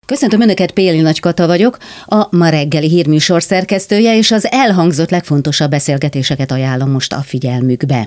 Köszöntöm Önöket, Péli Nagy Kata vagyok, a Ma reggeli hírműsor szerkesztője, és az elhangzott legfontosabb beszélgetéseket ajánlom most a figyelmükbe.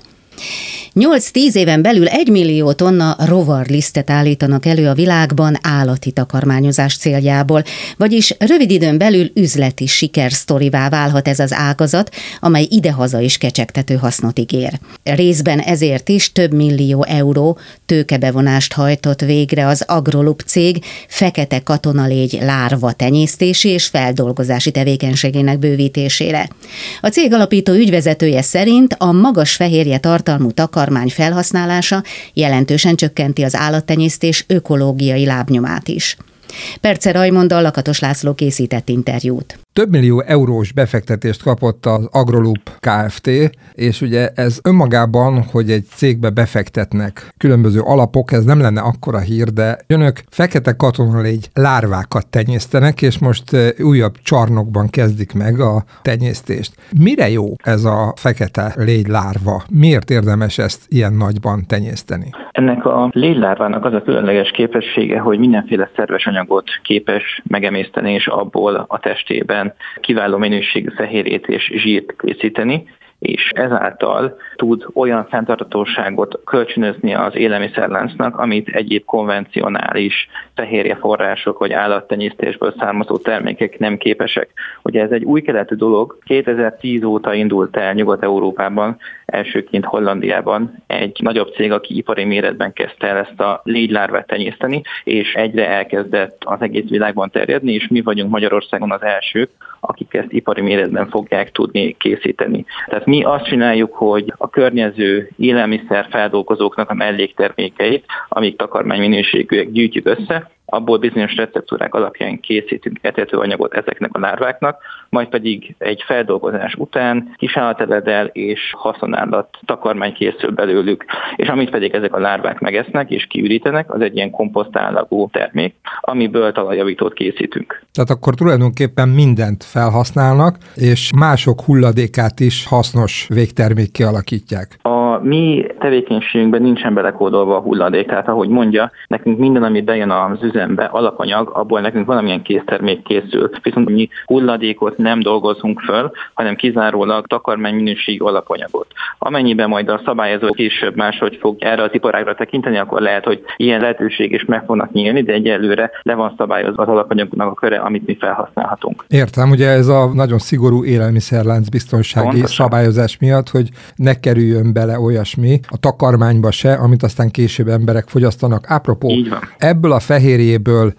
8-10 éven belül 1 millió tonna rovarlisztet állítanak elő a világban állati takarmányozás céljából, vagyis rövid időn belül üzleti sikersztorivá válhat ez az ágazat, amely idehaza is kecsegtető hasznot ígér. Részben ezért is több millió euró tőkebevonást hajtott végre az Agrolup cég fekete katonalégy lárva tenyésztési és feldolgozási tevékenységének bővítésére. A cég alapító ügyvezetője szerint a magas fehérje tartalmú takarmány felhasználása jelentősen csökkenti az állattenyésztés ökológiai lábnyomát is. Perce Rajmonddal Lakatos László készített interjút. Több millió eurós befektetést kapott az Agrolup Kft., és ugye ez önmagában, hogy egy cégbe befektetnek különböző alapok, ez nem lenne akkora hír, de önök fekete katonalégy lárvákat tenyésztenek, és most újabb csarnokban kezdik meg a tenyésztést. Mire jó ez a fekete légy lárva? Miért érdemes ezt ilyen nagyban tenyészteni? Ennek a légylárvának az a különleges képessége, hogy mindenféle szerves anyagot képes megemészteni, és abból a testében kiváló minőségű fehérjét és zsírt készíteni, és ezáltal tud olyan fenntarthatóságot kölcsönözni az élelmiszerláncnak, amit egyéb konvencionális fehérjeforrások vagy állattenyésztésből származó termékek nem képesek. Ugye ez egy új keletű dolog, 2010 óta indult el Nyugat-Európában, elsőként Hollandiában egy nagyobb cég, aki ipari méretben kezdte el ezt a légylárvát tenyészteni, és egyre elkezdett az egész világban terjedni, és mi vagyunk Magyarországon az elsők, akik ezt ipari méretben fogják tudni készíteni. Tehát mi azt csináljuk, hogy a környező élelmiszer feldolgozóknak a melléktermékeit, amik takarmányminőségűek, gyűjtjük össze, abból bizonyos receptúrák alapján készítünk etetőanyagot ezeknek a lárváknak, majd pedig egy feldolgozás után kisállateledel és haszonállat takarmány készül belőlük, és amit pedig ezek a lárvák megesznek és kiürítenek, az egy ilyen komposztállagú termék, amiből talajjavítót készítünk. Tehát akkor tulajdonképpen mindent felhasználnak, és mások hulladékát is hasznos végtermékké alakítják. A mi tevékenységünkben nincsen belekódolva a hulladék, tehát ahogy mondja, nekünk minden, ami bejön az üzembe, alapanyag, abból nekünk valamilyen késztermék készül. Viszont mi hulladékot nem dolgozunk föl, hanem kizárólag takarmányminőségű alapanyagot. Amennyiben majd a szabályozó később máshogy fog erre az iparágra tekinteni, akkor lehet, hogy ilyen lehetőség is meg fognak nyílni, de egyelőre le van szabályozva az alapanyagnak a köre, amit mi felhasználhatunk. Értem, ugye ez a nagyon szigorú élelmiszerlánc biztonsági szabályozás miatt, hogy ne kerüljön bele olyasmi a takarmányba se, amit aztán később emberek fogyasztanak. Apropó, ebből a fehérjéből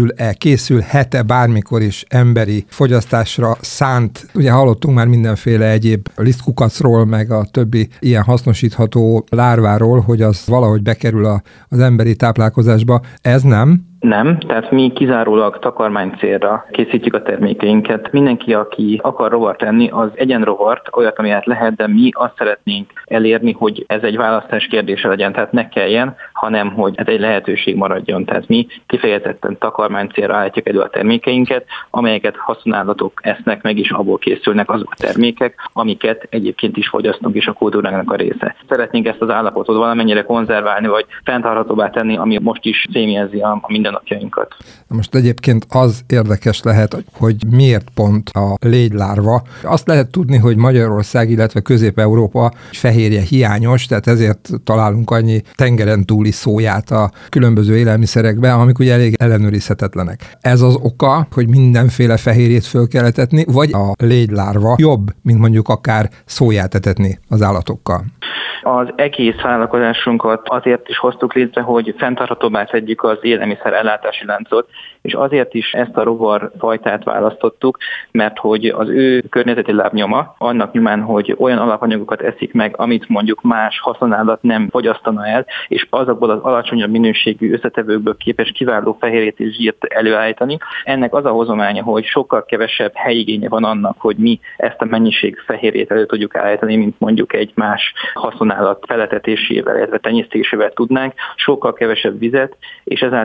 készülhet-e bármikor is emberi fogyasztásra szánt? Ugye hallottunk már mindenféle egyéb lisztkukacról, meg a többi ilyen hasznosítható lárváról, hogy az valahogy bekerül az emberi táplálkozásba. Ez nem? Nem, tehát mi kizárólag takarmány célra készítjük a termékeinket. Mindenki, aki akar rovart enni, az egyen rovart, olyat, amilyet lehet, de mi azt szeretnénk elérni, hogy ez egy választás kérdése legyen, tehát ne kelljen, hanem hogy ez egy lehetőség maradjon. Tehát mi kifejezetten takarmány célra állítjuk elő a termékeinket, amelyeket haszonállatok esznek meg, és abból készülnek azok a termékek, amiket egyébként is fogyasztunk, és a kultúrának a része. Szeretnénk ezt az állapotot valamennyire konzerválni, vagy fenntarthatóbbá tenni, ami most is fémjelzi a mindennapjainkat. Most egyébként az érdekes lehet, hogy miért pont a légylárva. Azt lehet tudni, hogy Magyarország, illetve Közép-Európa fehérje hiányos, tehát ezért találunk annyi tengeren túli szóját a különböző élelmiszerekben, amik ugye elég ellenőrizhetetlenek. Ez az oka, hogy mindenféle fehérjét föl kell etetni, vagy a légylárva jobb, mint mondjuk akár szóját etetni az állatokkal? Az egész vállalkozásunkat azért is hoztuk létre, hogy fenntarthatóbbá tegyük az élelmiszer ellátási láncot, és azért is ezt a rovarfajtát választottuk, mert hogy az ő környezeti lábnyoma annak nyomán, hogy olyan alapanyagokat eszik meg, amit mondjuk más haszonállat nem fogyasztana el, és azokból az alacsonyabb minőségű összetevőkből képes kiváló fehérjét és zsírt előállítani. Ennek az a hozománya, hogy sokkal kevesebb helyigénye van annak, hogy mi ezt a mennyiség fehérjét elő tudjuk állítani, mint mondjuk egy más haszonállat feletetésével, illetve tenyésztésével tudnánk, sokkal kevesebb vizet, és ezáltal sokkal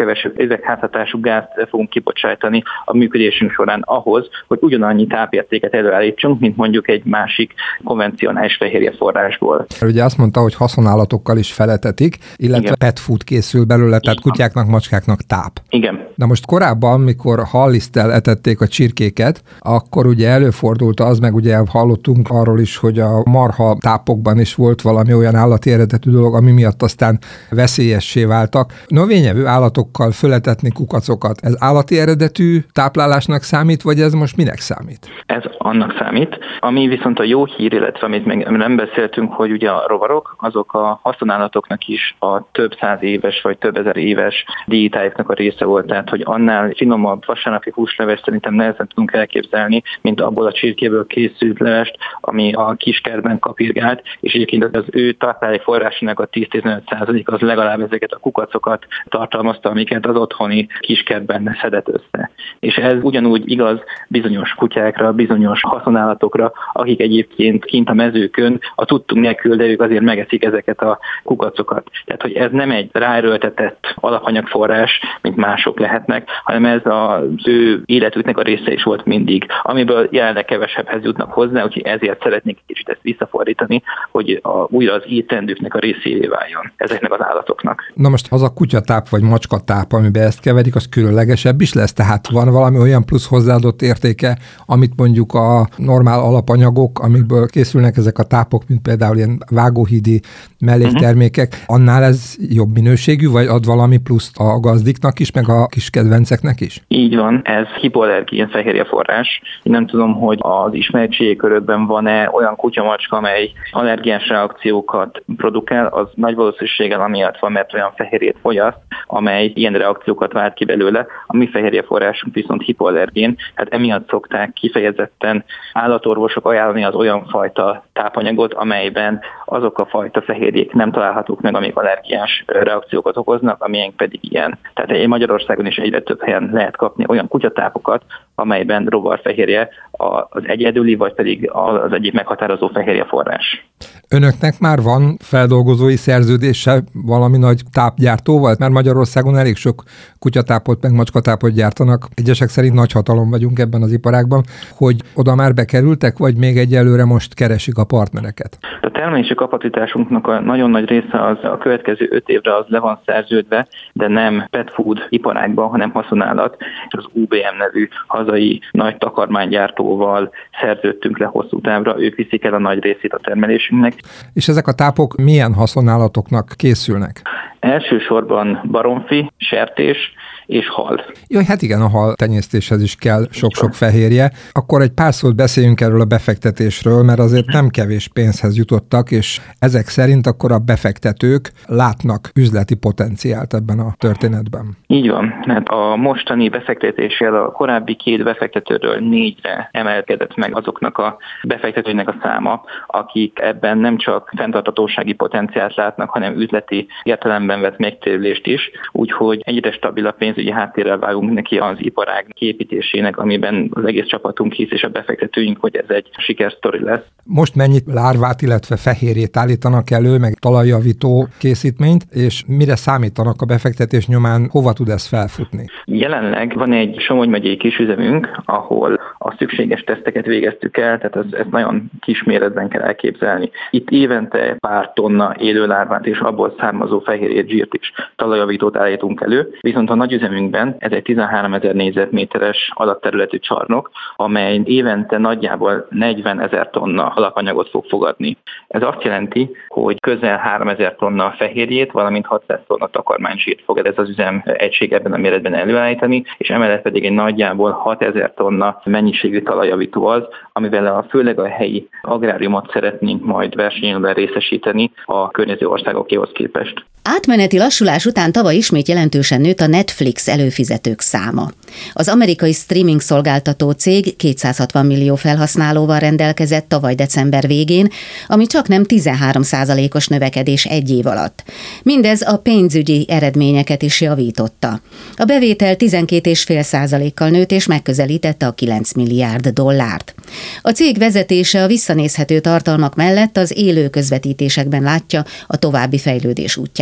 kevesebb üvegházhatású gázt fogunk kibocsátani a működésünk során ahhoz, hogy ugyanannyi tápértéket előállítsunk, mint mondjuk egy másik konvencionális fehérjeforrásból. Ugye azt mondta, hogy haszonállatokkal is feletetik, illetve igen, pet food készül belőle, tehát kutyáknak, macskáknak táp. Igen. Na most korábban, mikor halliszttel etették a csirkéket, akkor ugye előfordult az, meg ugye hallottunk arról is, hogy a marha tápokban is volt valami olyan állati eredetű dolog, ami miatt aztán veszélyessé váltak. Növényevő állatokkal föletetni kukacokat, ez állati eredetű táplálásnak számít, vagy ez most minek számít? Ez annak számít. Ami viszont a jó hír, illetve amit még nem beszéltünk, hogy ugye a rovarok, azok a haszonállatoknak is a több száz éves vagy több ezer éves diétájuknak a része volt, tehát hogy annál finomabb vasárnapi húsleves szerintem nehezen tudunk elképzelni, mint abból a csirkéből készült levest, ami a kiskertben kapirgált, és egyébként az ő táplálék forrásának a 10-15% az legalább ezeket a kukacokat tartalmazta, amiket az otthoni kiskertben szedett össze. És ez ugyanúgy igaz bizonyos kutyákra, bizonyos haszonállatokra, akik egyébként kint a mezőkön a tudtunk nélkül, de ők azért megeszik ezeket a kukacokat. Tehát, hogy ez nem egy ráerőltetett alapanyagforrás, mint mások lehetnek, hanem ez az ő életüknek a része is volt mindig, amiből jelenleg kevesebbhez jutnak hozzá, úgyhogy ezért szeretnék egy kicsit ezt visszafordítani, hogy újra az étrendüknek a részévé váljon ezeknek az állatoknak. Na most az a kutyatáp vagy macskatáp, amiben ezt keverik, az különlegesebb is lesz, tehát van valami olyan plusz hozzáadott értéke, amit mondjuk a normál alapanyagok, amikből készülnek ezek a tápok, mint például ilyen vágóhídi melléktermékek, annál ez jobb minőségű, vagy ad valami pluszt a gazdiknak is, meg a kis kedvenceknek is? Így van, ez hipoallergén fehérjeforrás. Én nem tudom, hogy az ismertségi körökben van-e olyan kutyamacska, amely allergiás reakciókat produkál, az nagy valószínűséggel amiatt van, mert olyan fehérjét fogyaszt, amely ilyen reakciókat vált ki belőle. A mi fehérjeforrásunk viszont hipoallergén, hát emiatt szokták kifejezetten állatorvosok ajánlani az olyan fajta tápanyagot, amelyben azok a fajta fehérjék nem találhatók meg, amik allergiás reakciókat okoznak, amilyen pedig ilyen. Tehát Magyarországon is egyre több helyen lehet kapni olyan kutyatápokat, amelyben rovarfehérje az egyedüli, vagy pedig az egyik meghatározó fehérjeforrás. Önöknek már van feldolgozói szerződése valami nagy tápgyártóval? Mert Magyarországon elég sok kutyatápot, meg macskatápot gyártanak. Egyesek szerint nagy hatalom vagyunk ebben az iparágban, hogy oda már bekerültek, vagy még egyelőre most keresik a partnereket? A termelési kapacitásunknak a nagyon nagy része az a következő 5 évre az le van szerződve, de nem pet food iparágban, hanem haszonállat. Az UBM nevű hazai nagy takarmánygyártóval szerződtünk le hosszú távra, ők viszik el a nagy részét a termelésünknek. És ezek a tápok milyen haszonállatoknak készülnek? Elsősorban baromfi, sertés és hal. Jaj, hát igen, a hal tenyésztéshez is kell sok-sok fehérje. Akkor egy pár szót beszéljünk erről a befektetésről, mert azért nem kevés pénzhez jutottak, és ezek szerint akkor a befektetők látnak üzleti potenciált ebben a történetben. Így van. Hát a mostani befektetéssel a korábbi 2 befektetőről 4-re emelkedett meg azoknak a befektetőinek a száma, akik ebben nem csak fenntarthatósági potenciált látnak, hanem üzleti értelemben vett megtérülést is, úgyhogy egyre stabilabb pénzügyi háttérrel vágunk neki az iparág kiépítésének, amiben az egész csapatunk hisz, és a befektetőink, hogy ez egy sikersztori lesz. Most mennyit lárvát, illetve fehérjét állítanak elő, meg talajjavító készítményt, és mire számítanak a befektetés nyomán, hova tud ez felfutni? Jelenleg van egy Somogy megyei kisüzemünk, ahol a szükséges teszteket végeztük el, tehát ezt nagyon kis méretben kell elképzelni. Itt évente pár tonna élőlárvát és abból származó fehérjét, zsírt is talajjavítót állítunk elő, viszont a nagyüzemünkben ez egy 13 000 négyzetméteres alapterületű csarnok, amely évente nagyjából 40 000 tonna alapanyagot fog fogadni. Ez azt jelenti, hogy közel 3000 tonna fehérjét, valamint 600 tonna takarmánysírt fog ez az üzem egység ebben a méretben előállítani, és emellett pedig egy nagyjából 6000 tonna mennyiségű talajjavító az, amivel főleg a helyi agráriumot szeretnénk majd versenyben részesíteni a környező országokéhoz képest. Átmeneti lassulás után tavaly ismét jelentősen nőtt a Netflix előfizetők száma. Az amerikai streaming szolgáltató cég 260 millió felhasználóval rendelkezett tavaly december végén, ami csaknem 13%-os növekedés egy év alatt. Mindez a pénzügyi eredményeket is javította. A bevétel 12,5%-kal nőtt és megközelítette a 9 milliárd dollárt. A cég vezetése a visszanézhető tartalmak mellett az élő közvetítésekben látja a további fejlődés útját.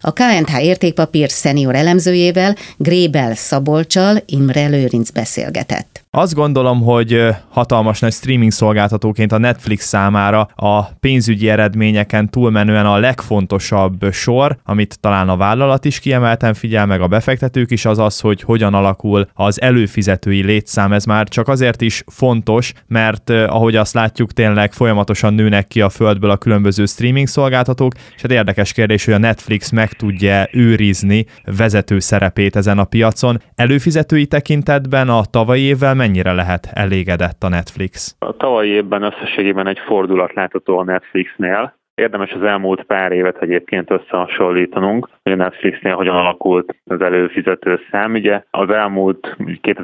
A KNH értékpapír szenior elemzőjével, Grébel Szabolccsal Imre Lőrinc beszélgetett. Azt gondolom, hogy hatalmas nagy streaming szolgáltatóként a Netflix számára a pénzügyi eredményeken túlmenően a legfontosabb sor, amit talán a vállalat is kiemelten figyel, meg a befektetők is, az az, hogy hogyan alakul az előfizetői létszám. Ez már csak azért is fontos, mert ahogy azt látjuk, tényleg folyamatosan nőnek ki a földből a különböző streaming szolgáltatók, és hát érdekes kérdés, hogy a Netflix meg tudja őrizni vezető szerepét ezen a piacon. Előfizetői tekintetben a tavalyi évvel mennyire lehet elégedett a Netflix? A tavalyi évben összességében egy fordulat látható a Netflixnél. Érdemes az elmúlt pár évet egyébként összehasonlítanunk, hogy a Netflixnél hogyan alakult az előfizető szám. Ugye az elmúlt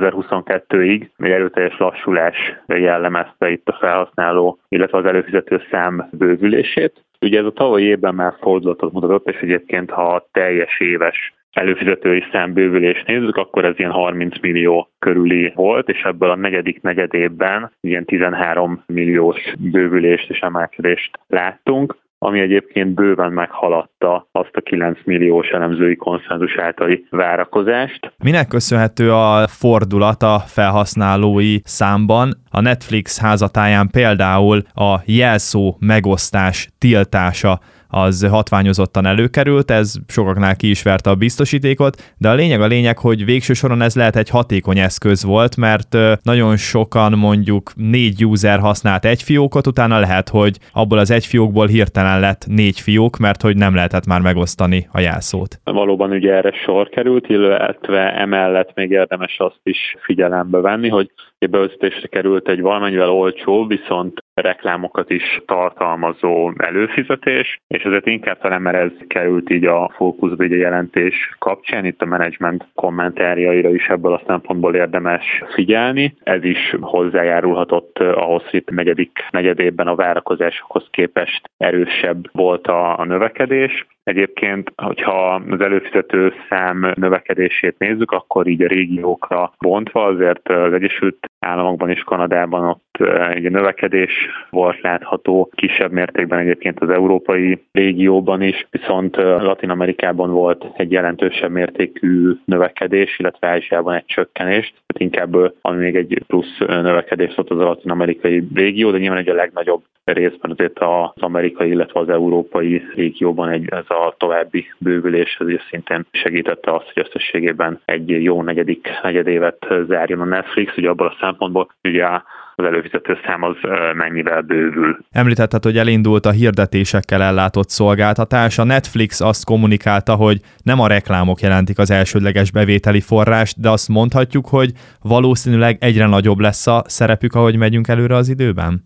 2022-ig egy erőteljes lassulás jellemezte itt a felhasználó, illetve az előfizető szám bővülését. Ugye ez a tavalyi évben már fordulatot mutatott, és egyébként ha a teljes éves előfizetői számbővülést nézzük, akkor ez ilyen 30 millió körüli volt, és ebből a negyedik negyedévben ilyen 13 milliós bővülést és emelkedést láttunk, ami egyébként bőven meghaladta azt a 9 milliós elemzői konszenzus általi várakozást. Minek köszönhető a fordulat a felhasználói számban? A Netflix házatáján például a jelszó megosztás tiltása az hatványozottan előkerült, ez sokaknál ki is verte a biztosítékot, de a lényeg, hogy végső soron ez lehet egy hatékony eszköz volt, mert nagyon sokan mondjuk 4 user használt egy fiókot, utána lehet, hogy abból az egy fiókból hirtelen lett 4 fiók, mert hogy nem lehetett már megosztani a jelszót. Valóban ugye erre sor került, illetve emellett még érdemes azt is figyelembe venni, hogy bevezetésre került egy valamennyivel olcsó, viszont reklámokat is tartalmazó előfizetés, és ezért inkább talán, mert ez került így a fókuszba így a jelentés kapcsán, itt a menedzsment kommentárjaira is ebből a szempontból érdemes figyelni. Ez is hozzájárulhatott ahhoz, hogy itt negyedik negyedében a várakozásokhoz képest erősebb volt a növekedés. Egyébként, hogyha az előfizető szám növekedését nézzük, akkor így a régiókra bontva, azért az Egyesült Államokban és Kanadában ott egy növekedés volt látható, kisebb mértékben egyébként az európai régióban is, viszont Latin-Amerikában volt egy jelentősebb mértékű növekedés, illetve Ázsiában egy csökkenés, tehát inkább ami még egy plusz növekedés volt az a latin-amerikai régió, de nyilván egy a legnagyobb részben azért az amerikai, illetve az európai régióban ez a további bővülés, ez is szintén segítette azt, hogy összességében egy jó negyedévet zárjon a Netflix, ugye abból a szempontból, ugye az előfizető szám az mennyivel bővül. Említetted, hogy elindult a hirdetésekkel ellátott szolgáltatás. A Netflix azt kommunikálta, hogy nem a reklámok jelentik az elsődleges bevételi forrást, de azt mondhatjuk, hogy valószínűleg egyre nagyobb lesz a szerepük, ahogy megyünk előre az időben?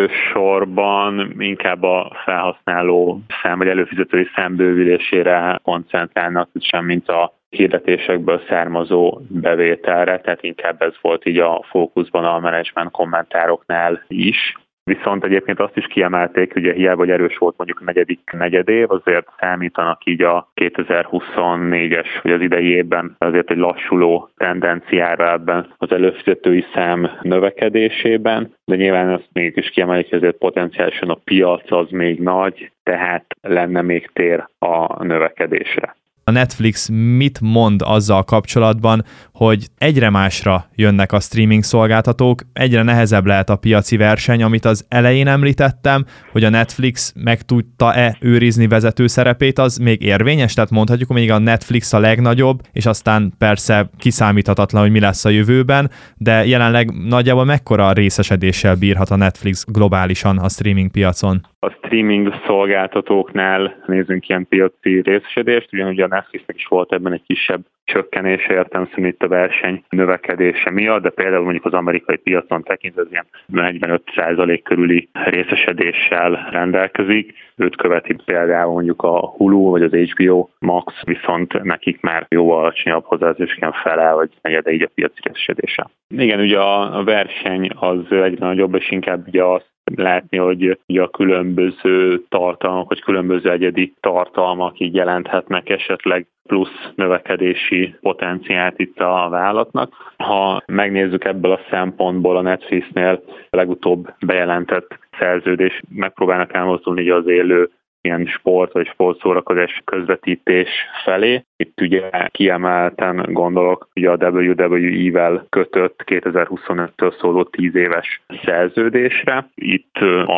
Elsősorban inkább a felhasználó szám, vagy előfizetői szám bővülésére koncentrálnak, sem mint a hirdetésekből származó bevételre, tehát inkább ez volt így a fókuszban a menedzsment kommentároknál is. Viszont egyébként azt is kiemelték, ugye hiába, hogy erős volt mondjuk a negyedik negyedév, azért számítanak így a 2024-es, vagy az idei évben azért egy lassuló tendenciára ebben az előfizetői szám növekedésében, de nyilván azt mégis kiemelik, hogy azért potenciálisan a piac az még nagy, tehát lenne még tér a növekedésre. A Netflix mit mond azzal kapcsolatban, hogy egyre másra jönnek a streaming szolgáltatók, egyre nehezebb lehet a piaci verseny, amit az elején említettem, hogy a Netflix meg tudta-e őrizni vezető szerepét, az még érvényes? Tehát mondhatjuk, hogy még a Netflix a legnagyobb, és aztán persze kiszámíthatatlan, hogy mi lesz a jövőben, de jelenleg nagyjából mekkora részesedéssel bírhat a Netflix globálisan a streaming piacon? A streaming szolgáltatóknál nézzünk ilyen piaci részesedést, ugyanúgy a Netflixnek is volt ebben egy kisebb csökkenése értelemszerűen itt a verseny növekedése miatt, de például mondjuk az amerikai piacon tekintve az ilyen 45% körüli részesedéssel rendelkezik. Őt követi például mondjuk a Hulu vagy az HBO Max, viszont nekik már jóval alacsonyabb hozzászólásként fele vagy negyede így a piaci részesedése. Igen, ugye a verseny az egyre nagyobb, és inkább ugye azt látni, hogy ugye a különböző tartalmak, vagy különböző egyedi tartalmak így jelenthetnek esetleg plusz növekedési potenciált itt a vállalatnak. Ha megnézzük ebből a szempontból a Netflixnél legutóbb bejelentett szerződés, megpróbálnak elmozdulni az élő ilyen sport vagy sportszórakozás közvetítés felé. Itt ugye kiemelten gondolok ugye a WWE-vel kötött 2025-től szóló 10 éves szerződésre. Itt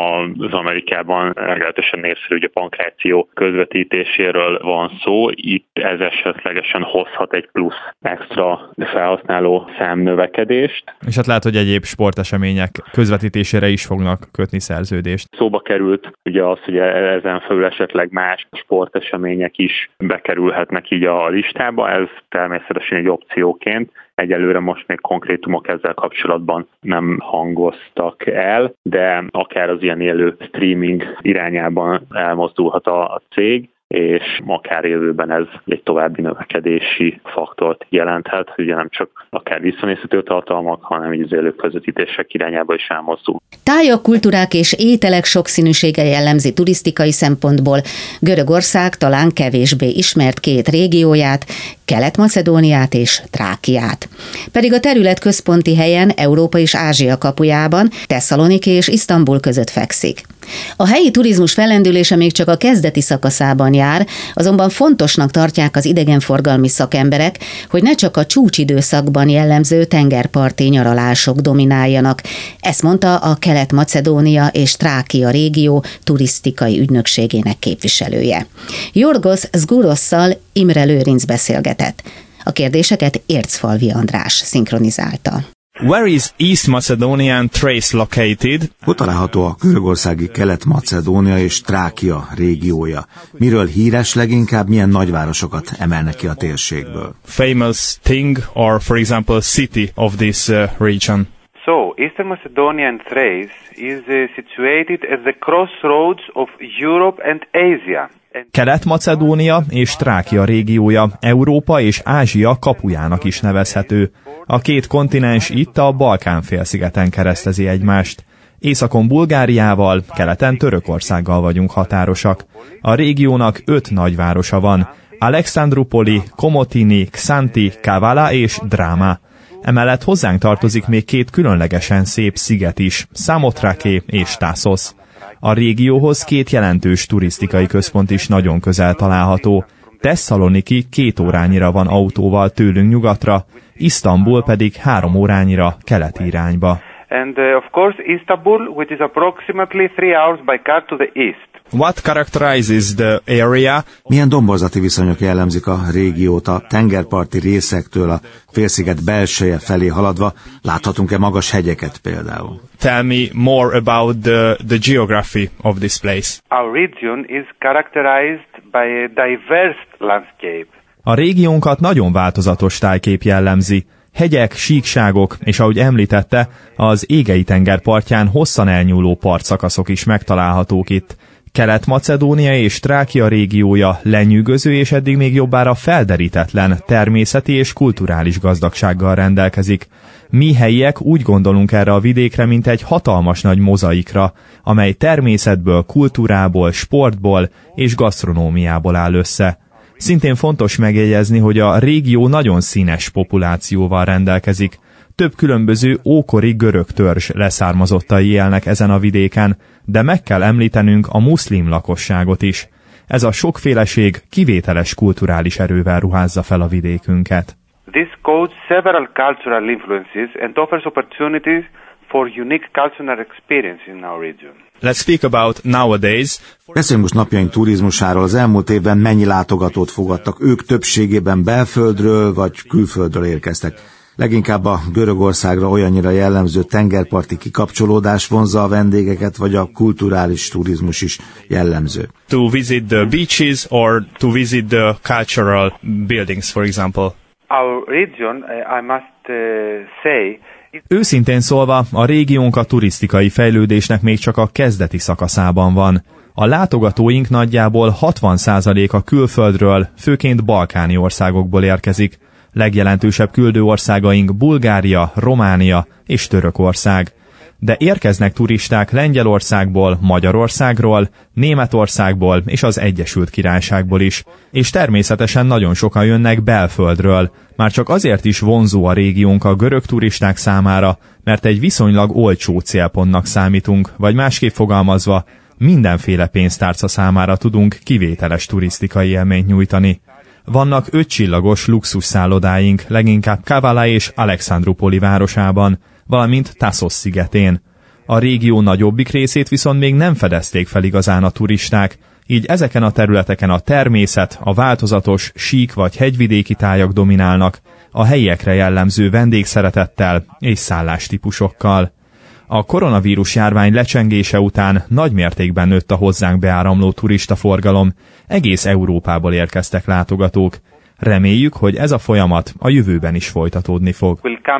az Amerikában meglehetősen népszerű ugye pankráció közvetítéséről van szó. Itt ez esetlegesen hozhat egy plusz extra felhasználó számnövekedést. És hát lehet, hogy egyéb sportesemények közvetítésére is fognak kötni szerződést. Szóba került ugye az, hogy ezen felül esetleg más sportesemények is bekerülhetnek így a listába, ez természetesen egy opcióként. Egyelőre most még konkrétumok ezzel kapcsolatban nem hangoztak el, de akár az ilyen élő streaming irányában elmozdulhat a cég, és akár jövőben ez egy további növekedési faktort jelenthet, ugye nem csak akár visszanézhető tartalmak, hanem így az élő közvetítések irányába is elmozdul. Tájak, kultúrák és ételek sokszínűsége jellemzi turisztikai szempontból Görögország talán kevésbé ismert két régióját, Kelet-Macedóniát és Trákiát. Pedig a terület központi helyen, Európa és Ázsia kapujában, Tesszaloniki és Isztambul között fekszik. A helyi turizmus fellendülése még csak a kezdeti szakaszában jár, azonban fontosnak tartják az idegenforgalmi szakemberek, hogy ne csak a csúcsidőszakban jellemző tengerparti nyaralások domináljanak. Ezt mondta a Kelet-Macedónia és Trákia régió turisztikai ügynökségének képviselője. Jorgos Zgurosszal Imre Lőrinc beszélgetett. A kérdéseket Ércfalvi András szinkronizálta. Where is East Macedonia and Thrace located? Hol található a görögországi Kelet-Macedónia és Trákia régiója? Miről híres leginkább, milyen nagyvárosokat emelnek ki a térségből? Famous thing or, for example, city of this region? So, Eastern Macedonia and Thrace is situated at the crossroads of Europe and Asia. Kelet-Macedónia és Trákia régiója Európa és Ázsia kapujának is nevezhető. A két kontinens itt a Balkán-félszigeten keresztezi egymást. Északon Bulgáriával, keleten Törökországgal vagyunk határosak. A régiónak 5 nagyvárosa van: Alexandroupoli, Komotini, Xanthi, Kavala és Drama. Emellett hozzánk tartozik még 2 különlegesen szép sziget is, Samothrake és Tassos. A régióhoz 2 jelentős turisztikai központ is nagyon közel található. Tesszaloniki 2 órányira van autóval tőlünk nyugatra, Isztambul pedig 3 órányira keleti irányba. And of course Istanbul, which is approximately 3 hours by car to the east. What characterizes the area? Milyen domborzati viszonyok jellemzik a régiót a tengerparti részektől a félsziget belseje felé haladva? Láthatunk-e magas hegyeket például? Tell me more about the geography of this place. Our region is characterized by a diverse landscape. A régiónkat nagyon változatos tájkép jellemzi. Hegyek, síkságok, és ahogy említette, az Égei-tenger partján hosszan elnyúló partszakaszok is megtalálhatók itt. Kelet-Macedónia és Trákia régiója lenyűgöző és eddig még jobbára felderítetlen természeti és kulturális gazdagsággal rendelkezik. Mi helyiek úgy gondolunk erre a vidékre, mint egy hatalmas nagy mozaikra, amely természetből, kultúrából, sportból és gasztronómiából áll össze. Szintén fontos megjegyezni, hogy a régió nagyon színes populációval rendelkezik. Több különböző ókori görög törzs leszármazottai élnek ezen a vidéken, de meg kell említenünk a muszlim lakosságot is. Ez a sokféleség kivételes kulturális erővel ruházza fel a vidékünket. This codes several cultural influences and offers opportunities for unique cultural experience in our region. Let's speak about nowadays. Beszéljünk most napjaink turizmusáról. Az elmúlt évben mennyi látogatót fogadtak? Ők többségében belföldről vagy külföldről érkeztek. Leginkább a Görögországra olyannyira jellemző tengerparti kikapcsolódás vonzza a vendégeket, vagy a kulturális turizmus is jellemző? To visit the beaches or to visit the cultural buildings, for example. Our region, I must say, Őszintén szólva, a régiónk a turisztikai fejlődésnek még csak a kezdeti szakaszában van. A látogatóink nagyjából 60%-a külföldről, főként balkáni országokból érkezik. Legjelentősebb küldő országaink Bulgária, Románia és Törökország. De érkeznek turisták Lengyelországból, Magyarországról, Németországból és az Egyesült Királyságból is. És természetesen nagyon sokan jönnek belföldről. Már csak azért is vonzó a régiónk a görög turisták számára, mert egy viszonylag olcsó célpontnak számítunk, vagy másképp fogalmazva, mindenféle pénztárca számára tudunk kivételes turisztikai élményt nyújtani. Vannak 5 csillagos luxusszállodáink, leginkább Kavala és Alexandroupoli városában, valamint Tassos szigetén. A régió nagyobbik részét viszont még nem fedezték fel igazán a turisták, így ezeken a területeken a természet, a változatos sík vagy hegyvidéki tájak dominálnak, a helyiekre jellemző vendégszeretettel és szállástípusokkal. A koronavírus járvány lecsengése után nagy mértékben nőtt a hozzánk beáramló turistaforgalom, egész Európából érkeztek látogatók. Reméljük, hogy ez a folyamat a jövőben is folytatódni fog.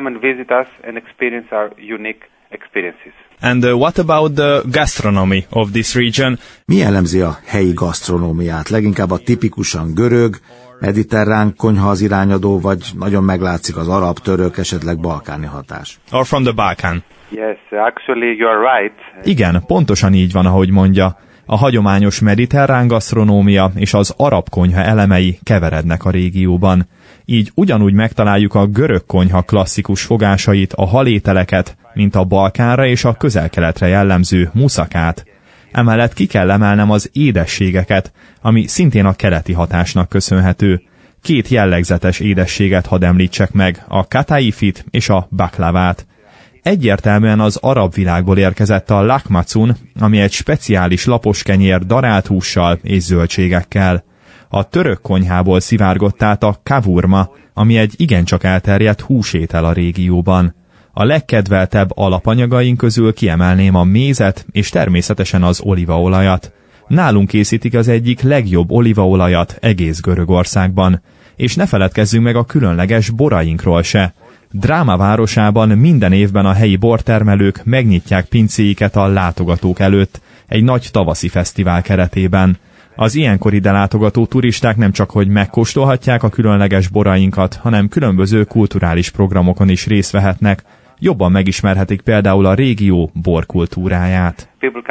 And what about the gastronomy of this region? Mi jellemzi a helyi gasztronómiát? Leginkább a tipikusan görög, mediterrán konyha az irányadó, vagy nagyon meglátszik az arab, török, esetleg balkáni hatás? Or from the Balkan? Yes, actually you are right. Igen, pontosan így van, ahogy mondja. A hagyományos mediterrán gasztronómia és az arab konyha elemei keverednek a régióban. Így ugyanúgy megtaláljuk a görög konyha klasszikus fogásait, a halételeket, mint a Balkánra és a Közel-Keletre jellemző muszakát. Emellett ki kell emelnem az édességeket, ami szintén a keleti hatásnak köszönhető. 2 jellegzetes édességet hadd említsek meg, a kataifit és a baklavát. Egyértelműen az arab világból érkezett a lahmacun, ami egy speciális lapos kenyér darált hússal és zöldségekkel. A török konyhából szivárgott át a kavurma, ami egy igencsak elterjedt húsétel a régióban. A legkedveltebb alapanyagaink közül kiemelném a mézet és természetesen az olívaolajat. Nálunk készítik az egyik legjobb olívaolajat egész Görögországban. És ne feledkezzünk meg a különleges borainkról se. Dráma városában minden évben a helyi bortermelők megnyitják pincéiket a látogatók előtt egy nagy tavaszi fesztivál keretében. Az ilyenkor ide látogató turisták nem csak hogy megkóstolhatják a különleges borainkat, hanem különböző kulturális programokon is részt vehetnek, jobban megismerhetik például a régió borkultúráját.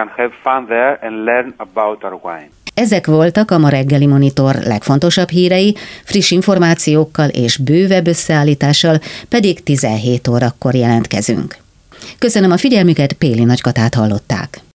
Ezek voltak a Ma reggeli Monitor legfontosabb hírei, friss információkkal és bővebb összeállítással pedig 17 órakor jelentkezünk. Köszönöm a figyelmüket, Péli Nagykatát hallották.